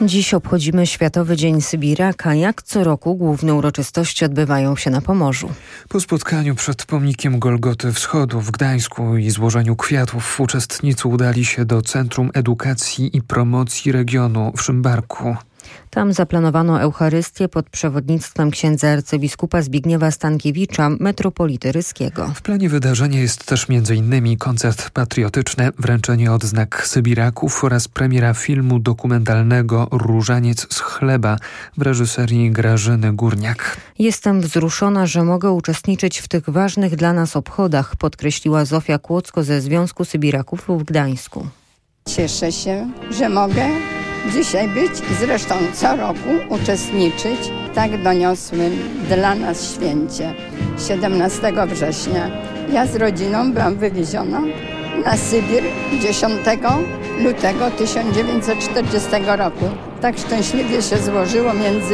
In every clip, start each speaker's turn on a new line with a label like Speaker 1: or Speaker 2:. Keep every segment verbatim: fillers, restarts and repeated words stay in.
Speaker 1: Dziś obchodzimy Światowy Dzień Sybiraka. Jak co roku główne uroczystości odbywają się na Pomorzu.
Speaker 2: Po spotkaniu przed pomnikiem Golgoty Wschodu w Gdańsku i złożeniu kwiatów uczestnicy udali się do Centrum Edukacji i Promocji Regionu w Szymbarku.
Speaker 1: Tam zaplanowano Eucharystię pod przewodnictwem księdza arcybiskupa Zbigniewa Stankiewicza, metropolity ryskiego.
Speaker 2: W planie wydarzenia jest też między innymi koncert patriotyczny, wręczenie odznak Sybiraków oraz premiera filmu dokumentalnego Różaniec z chleba w reżyserii Grażyny Górniak.
Speaker 1: Jestem wzruszona, że mogę uczestniczyć w tych ważnych dla nas obchodach, podkreśliła Zofia Kłodzko ze Związku Sybiraków w Gdańsku.
Speaker 3: Cieszę się, że mogę dzisiaj być i zresztą co roku uczestniczyć w tak doniosłym dla nas święcie siedemnastego września. Ja z rodziną byłam wywieziona na Sybir dziesiątego lutego tysiąc dziewięćset czterdziestego roku. Tak szczęśliwie się złożyło między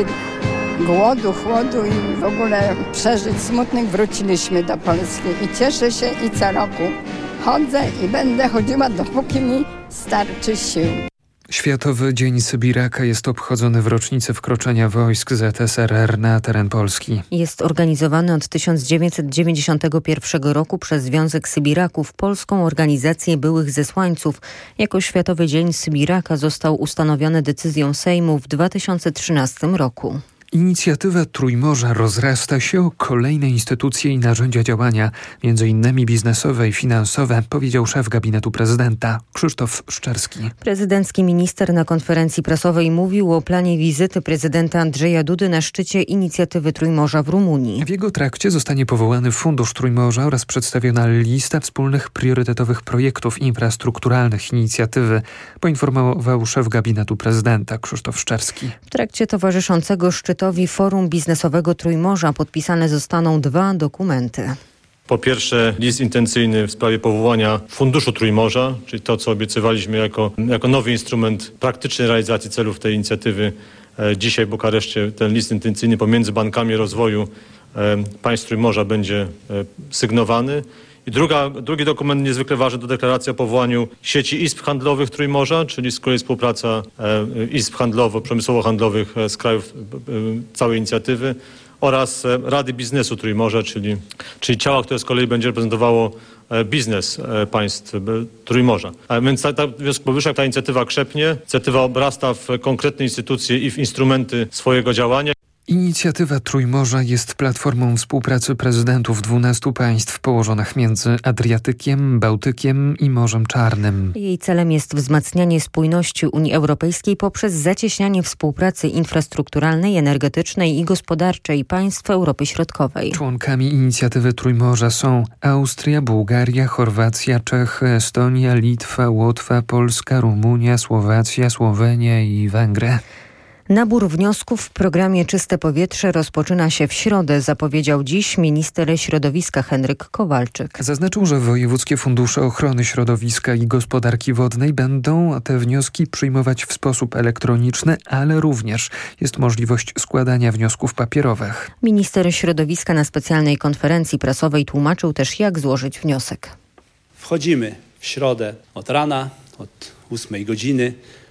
Speaker 3: głodu, chłodu i w ogóle przeżyć smutnych wróciliśmy do Polski i cieszę się i co roku chodzę i będę chodziła, dopóki mi starczy sił.
Speaker 2: Światowy Dzień Sybiraka jest obchodzony w rocznicę wkroczenia wojsk Z S R R na teren Polski.
Speaker 1: Jest organizowany od tysiąc dziewięćset dziewięćdziesiątego pierwszego roku przez Związek Sybiraków, polską organizację byłych zesłańców. Jako Światowy Dzień Sybiraka został ustanowiony decyzją Sejmu w dwa tysiące trzynastym roku.
Speaker 2: Inicjatywa Trójmorza rozrasta się o kolejne instytucje i narzędzia działania, między innymi biznesowe i finansowe, powiedział szef gabinetu prezydenta Krzysztof Szczerski.
Speaker 1: Prezydencki minister na konferencji prasowej mówił o planie wizyty prezydenta Andrzeja Dudy na szczycie inicjatywy Trójmorza w Rumunii.
Speaker 2: W jego trakcie zostanie powołany Fundusz Trójmorza oraz przedstawiona lista wspólnych priorytetowych projektów infrastrukturalnych inicjatywy, poinformował szef gabinetu prezydenta Krzysztof Szczerski.
Speaker 1: W trakcie towarzyszącego szczytu Forum Biznesowego Trójmorza podpisane zostaną dwa dokumenty.
Speaker 4: Po pierwsze list intencyjny w sprawie powołania Funduszu Trójmorza, czyli to, co obiecywaliśmy jako, jako nowy instrument praktycznej realizacji celów tej inicjatywy. Dzisiaj w Bukareszcie ten list intencyjny pomiędzy bankami rozwoju państw Trójmorza będzie sygnowany. I druga, drugi dokument niezwykle ważny to deklaracja o powołaniu sieci izb handlowych Trójmorza, czyli z kolei współpraca e, izb handlowo, przemysłowo-handlowych z krajów e, całej inicjatywy oraz e, Rady Biznesu Trójmorza, czyli, czyli ciała, które z kolei będzie reprezentowało e, biznes e, państw e, Trójmorza. A więc ta, ta, w związku powyższym ta inicjatywa krzepnie, inicjatywa obrasta w konkretne instytucje i w instrumenty swojego działania.
Speaker 2: Inicjatywa Trójmorza jest platformą współpracy prezydentów dwunastu państw położonych między Adriatykiem, Bałtykiem i Morzem Czarnym.
Speaker 1: Jej celem jest wzmacnianie spójności Unii Europejskiej poprzez zacieśnianie współpracy infrastrukturalnej, energetycznej i gospodarczej państw Europy Środkowej.
Speaker 2: Członkami inicjatywy Trójmorza są Austria, Bułgaria, Chorwacja, Czechy, Estonia, Litwa, Łotwa, Polska, Rumunia, Słowacja, Słowenia i Węgry.
Speaker 1: Nabór wniosków w programie Czyste Powietrze rozpoczyna się w środę, zapowiedział dziś minister środowiska Henryk Kowalczyk.
Speaker 2: Zaznaczył, że wojewódzkie fundusze ochrony środowiska i gospodarki wodnej będą te wnioski przyjmować w sposób elektroniczny, ale również jest możliwość składania wniosków papierowych.
Speaker 1: Minister środowiska na specjalnej konferencji prasowej tłumaczył też, jak złożyć wniosek.
Speaker 5: Wchodzimy w środę od rana, od ósmej godziny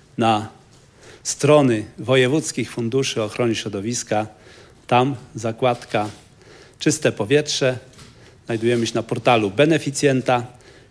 Speaker 5: na strony wojewódzkich funduszy ochrony środowiska. Tam zakładka Czyste Powietrze. Znajdujemy się na portalu beneficjenta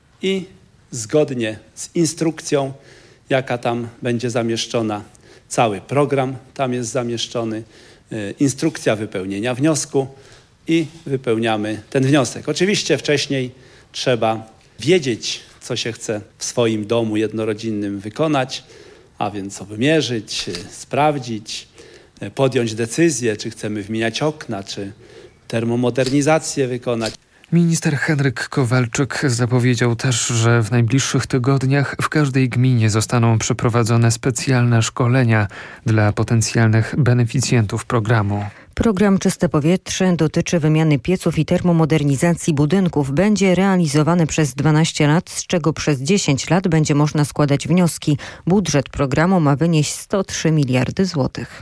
Speaker 5: i zgodnie z instrukcją, jaka tam będzie zamieszczona, cały program tam jest zamieszczony, instrukcja wypełnienia wniosku i wypełniamy ten wniosek. Oczywiście wcześniej trzeba wiedzieć, co się chce w swoim domu jednorodzinnym wykonać, a więc obmierzyć, sprawdzić, podjąć decyzję, czy chcemy wymieniać okna, czy termomodernizację wykonać.
Speaker 2: Minister Henryk Kowalczyk zapowiedział też, że w najbliższych tygodniach w każdej gminie zostaną przeprowadzone specjalne szkolenia dla potencjalnych beneficjentów programu.
Speaker 1: Program Czyste Powietrze dotyczy wymiany pieców i termomodernizacji budynków. Będzie realizowany przez dwanaście lat, z czego przez dziesięć lat będzie można składać wnioski. Budżet programu ma wynieść sto trzy miliardy złotych.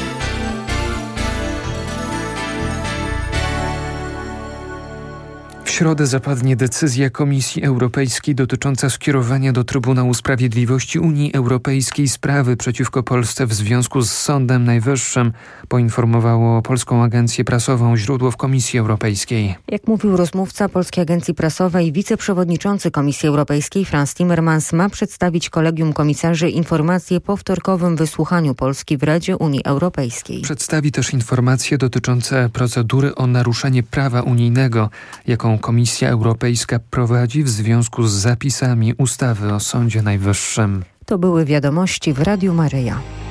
Speaker 2: W środę zapadnie decyzja Komisji Europejskiej dotycząca skierowania do Trybunału Sprawiedliwości Unii Europejskiej sprawy przeciwko Polsce w związku z Sądem Najwyższym, poinformowało Polską Agencję Prasową źródło w Komisji Europejskiej.
Speaker 1: Jak mówił rozmówca Polskiej Agencji Prasowej, wiceprzewodniczący Komisji Europejskiej Frans Timmermans ma przedstawić Kolegium Komisarzy informacje po wtorkowym wysłuchaniu Polski w Radzie Unii Europejskiej.
Speaker 2: Przedstawi też informacje dotyczące procedury o naruszenie prawa unijnego, jaką Komisja Europejska prowadzi w związku z zapisami ustawy o Sądzie Najwyższym.
Speaker 1: To były wiadomości w Radiu Maryja.